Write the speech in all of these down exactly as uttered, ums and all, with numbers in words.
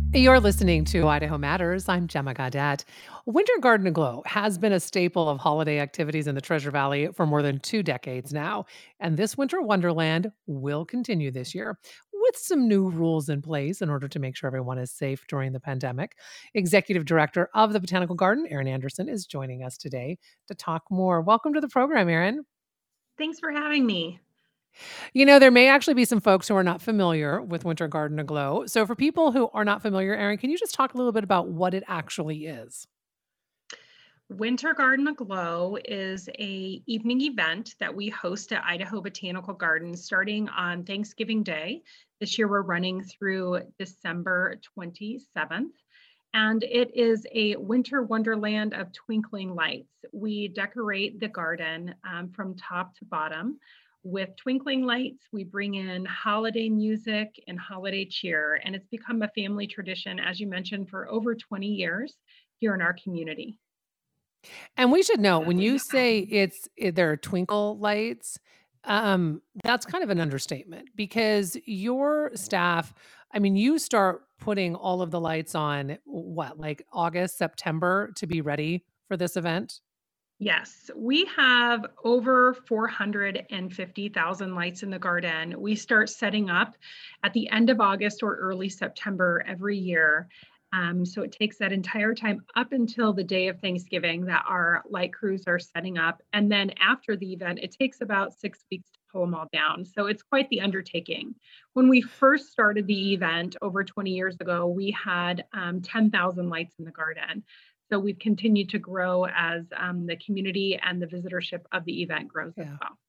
You're listening to Idaho Matters. I'm Gemma Gadet. Winter Garden Aglow has been a staple of holiday activities in the Treasure Valley for more than two decades now. And this winter wonderland will continue this year with some new rules in place in order to make sure everyone is safe during the pandemic. Executive Director of the Botanical Garden, Erin Anderson, is joining us today to talk more. Welcome to the program, Erin. Thanks for having me. You know, there may actually be some folks who are not familiar with Winter Garden Aglow. So, for people who are not familiar, Erin, can you just talk a little bit about what it actually is? Winter Garden Aglow is a evening event that we host at Idaho Botanical Gardens starting on Thanksgiving Day. This year we're running through December twenty-seventh. And it is a winter wonderland of twinkling lights. We decorate the garden um, from top to bottom with twinkling lights. We bring in holiday music and holiday cheer, and it's become a family tradition, as you mentioned, for over twenty years here in our community. And we should know when you say it's it, there are twinkle lights, um, that's kind of an understatement because your staff, I mean, you start putting all of the lights on what, like August, September to be ready for this event? Yes, we have over four hundred fifty thousand lights in the garden. We start setting up at the end of August or early September every year. Um, so it takes that entire time up until the day of Thanksgiving that our light crews are setting up. And then after the event, it takes about six weeks to pull them all down. So it's quite the undertaking. When we first started the event over twenty years ago, we had um, ten thousand lights in the garden. So we've continued to grow as um, the community and the visitorship of the event grows as Yeah. well.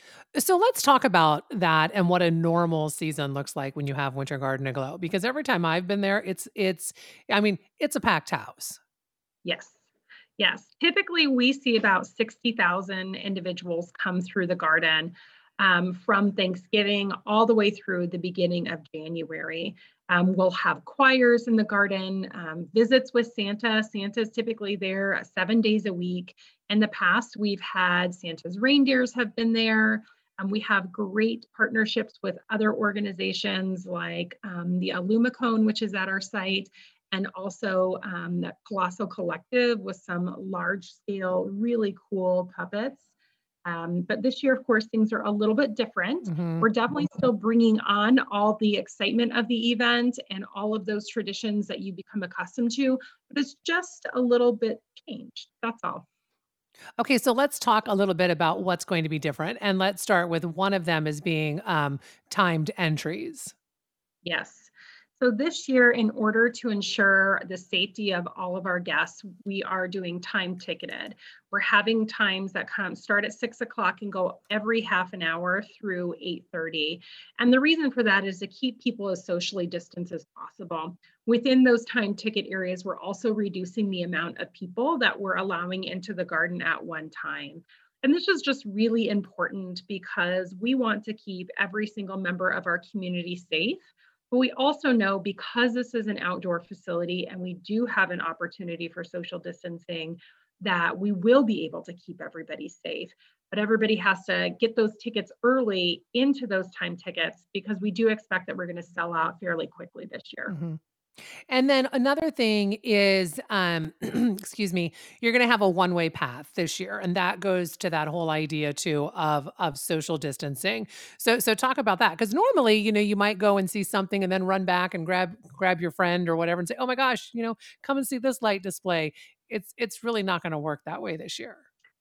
So let's talk about that and what a normal season looks like when you have Winter Garden Aglow. Because every time I've been there, it's it's I mean, it's a packed house. Yes. Yes. Typically, we see about sixty thousand individuals come through the garden um, from Thanksgiving all the way through the beginning of January. Um, we'll have choirs in the garden, um, visits with Santa. Santa's typically there seven days a week. In the past, we've had Santa's reindeers have been there. Um, we have great partnerships with other organizations like um, the Alumacone, which is at our site, and also um, the Colossal Collective with some large scale, really cool puppets. Um, but this year, of course, things are a little bit different. Mhm. We're definitely still bringing on all the excitement of the event and all of those traditions that you become accustomed to, but it's just a little bit changed. That's all. Okay, so let's talk a little bit about what's going to be different, and let's start with one of them as being, um, timed entries. Yes. So this year, in order to ensure the safety of all of our guests, we are doing time ticketed. We're having times that come start at six o'clock and go every half an hour through eight thirty. And the reason for that is to keep people as socially distanced as possible. Within those time ticket areas, we're also reducing the amount of people that we're allowing into the garden at one time. And this is just really important because we want to keep every single member of our community safe, but we also know because this is an outdoor facility and we do have an opportunity for social distancing, that we will be able to keep everybody safe. But everybody has to get those tickets early into those time tickets because we do expect that we're going to sell out fairly quickly this year. Mhm. And then another thing is, um, excuse me, you're gonna have a one-way path this year, and that goes to that whole idea too of of social distancing. So so talk about that because normally, you know, you might go and see something and then run back and grab grab your friend or whatever and say, "Oh my gosh, you know, come and see this light display." It's it's really not gonna work that way this year.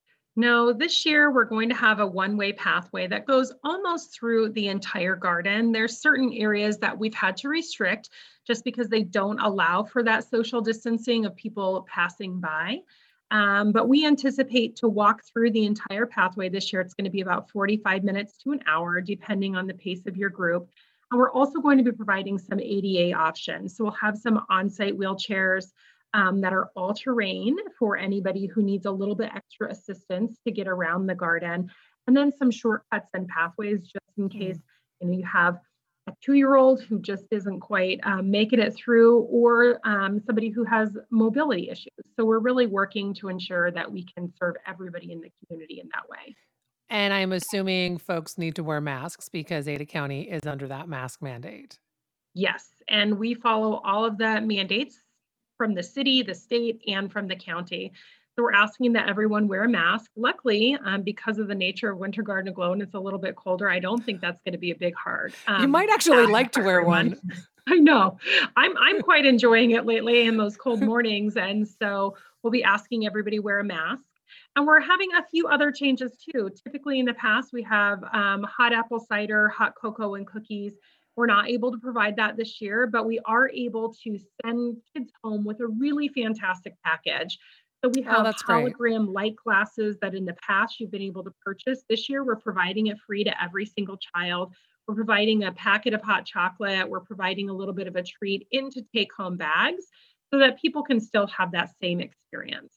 No, this year we're going to have a one-way pathway that goes almost through the entire garden. There's certain areas that we've had to restrict just because they don't allow for that social distancing of people passing by. Um, but we anticipate to walk through the entire pathway this year. It's going to be about forty-five minutes to an hour, depending on the pace of your group. And we're also going to be providing some A D A options. So we'll have some on-site wheelchairs um, that are all terrain for anybody who needs a little bit extra assistance to get around the garden. And then some shortcuts and pathways just in case Mm. you know you have a two-year-old who just isn't quite um, making it through, or um, somebody who has mobility issues. So we're really working to ensure that we can serve everybody in the community in that way. And I'm assuming folks need to wear masks because Ada County is under that mask mandate. Yes, and we follow all of the mandates from the city, the state, and from the county. So we're asking that everyone wear a mask. Luckily, um, because of the nature of Winter Garden Aglow and it's a little bit colder, I don't think that's going to be a big hard You um, might actually task like to for wear everyone. one. I know. I'm I'm quite enjoying it lately in those cold mornings, and so we'll be asking everybody wear a mask. And we're having a few other changes too. Typically, in the past, we have um, hot apple cider, hot cocoa, and cookies. We're not able to provide that this year, but we are able to send kids home with a really fantastic package. So we Oh, have that's great. hologram light glasses that in the past you've been able to purchase. This year, we're providing it free to every single child. We're providing a packet of hot chocolate. We're providing a little bit of a treat into take home bags so that people can still have that same experience.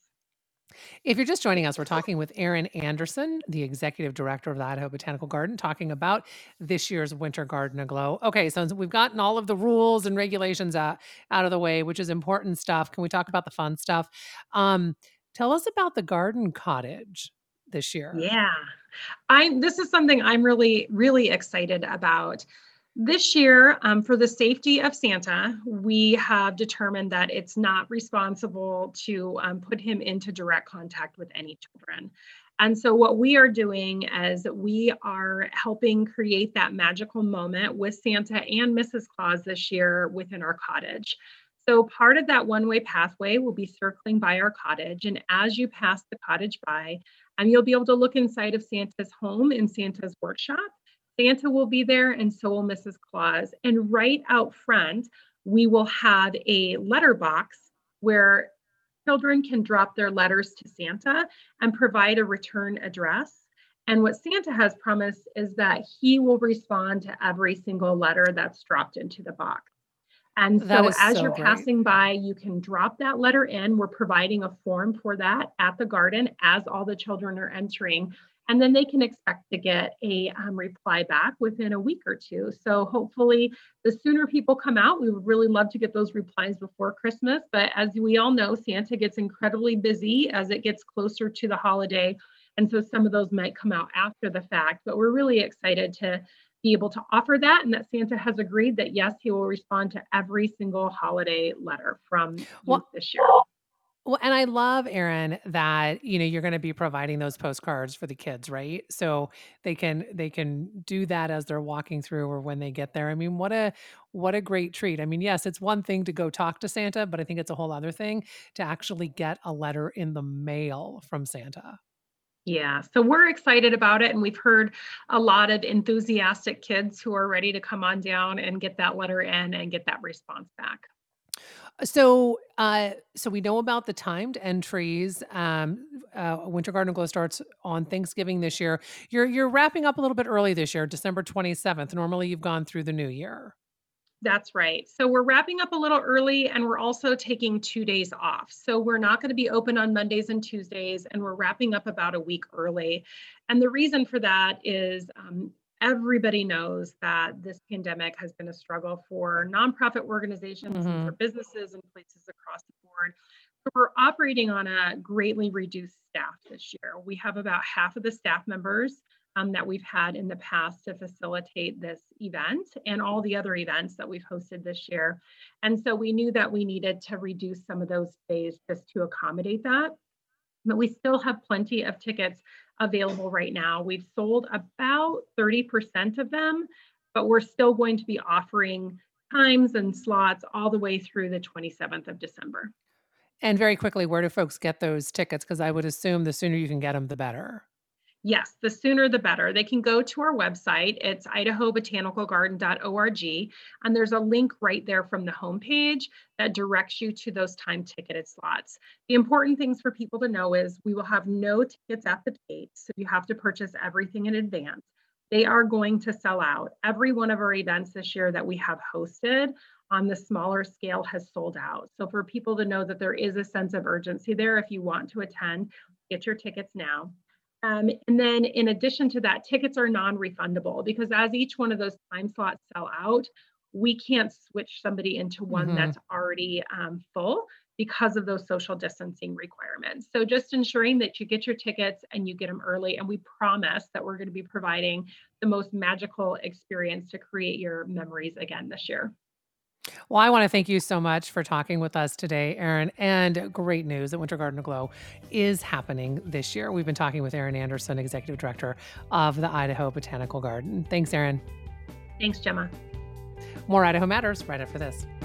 If you're just joining us, we're talking with Erin Anderson, the executive director of the Idaho Botanical Garden, talking about this year's Winter Garden Aglow. Okay, so we've gotten all of the rules and regulations out, out of the way, which is important stuff. Can we talk about the fun stuff? Um, tell us about the garden cottage this year. Yeah. I'm this is something I'm really, really excited about. This year, um, for the safety of Santa, we have determined that it's not responsible to um, put him into direct contact with any children. And so, what we are doing is we are helping create that magical moment with Santa and Missus Claus this year within our cottage. So, part of that one way pathway will be circling by our cottage. And as you pass the cottage by, and you'll be able to look inside of Santa's home in Santa's workshop. Santa will be there, and so will Missus Claus. And right out front, we will have a letter box where children can drop their letters to Santa and provide a return address. And what Santa has promised is that he will respond to every single letter that's dropped into the box. And That so is as so you're great. passing by, you can drop that letter in. We're providing a form for that at the garden as all the children are entering. And then they can expect to get a um, reply back within a week or two. So hopefully, the sooner people come out, we would really love to get those replies before Christmas. But as we all know, Santa gets incredibly busy as it gets closer to the holiday. And so some of those might come out after the fact. But we're really excited to be able to offer that, and that Santa has agreed that yes, he will respond to every single holiday letter from you Well, this year. Well, and I love, Erin, that, you know, you're gonna be providing those postcards for the kids, right? So they can they can do that as they're walking through or when they get there. I mean, what a what a great treat. I mean, yes, it's one thing to go talk to Santa, but I think it's a whole other thing to actually get a letter in the mail from Santa. Yeah, so we're excited about it, and we've heard a lot of enthusiastic kids who are ready to come on down and get that letter in and get that response back. So, uh, so we know about the timed entries. Um, uh, Winter Garden Glow starts on Thanksgiving this year. You're you're wrapping up a little bit early this year, December twenty-seventh. Normally, you've gone through the new year. That's right. So we're wrapping up a little early and we're also taking two days off. So we're not going to be open on Mondays and Tuesdays, and we're wrapping up about a week early. And the reason for that is um, everybody knows that this pandemic has been a struggle for nonprofit organizations and for Mhm. businesses and places across the board. So we're operating on a greatly reduced staff this year. We have about half of the staff members um, that we've had in the past to facilitate this event and all the other events that we've hosted this year. And so we knew that we needed to reduce some of those days just to accommodate that. But we still have plenty of tickets available right now. We've sold about thirty percent of them, but we're still going to be offering times and slots all the way through the twenty-seventh of December. And very quickly, where do folks get those tickets? Because I would assume the sooner you can get them, the better. Yes, the sooner the better. They can go to our website. It's idaho botanical garden dot org. And there's a link right there from the homepage that directs you to those time ticketed slots. The important things for people to know is we will have no tickets at the gate. So you have to purchase everything in advance. They are going to sell out. Every one of our events this year that we have hosted on the smaller scale has sold out. So for people to know that there is a sense of urgency there, if you want to attend, get your tickets now. Um, and then in addition to that, tickets are non-refundable because as each one of those time slots sell out, we can't switch somebody into one Mhm. that's already um, full because of those social distancing requirements. So just ensuring that you get your tickets and you get them early. And we promise that we're going to be providing the most magical experience to create your memories again this year. Well, I want to thank you so much for talking with us today, Erin. And great news that Winter Garden Aglow is happening this year. We've been talking with Erin Anderson, Executive Director of the Idaho Botanical Garden. Thanks, Erin. Thanks, Gemma. More Idaho Matters right after this.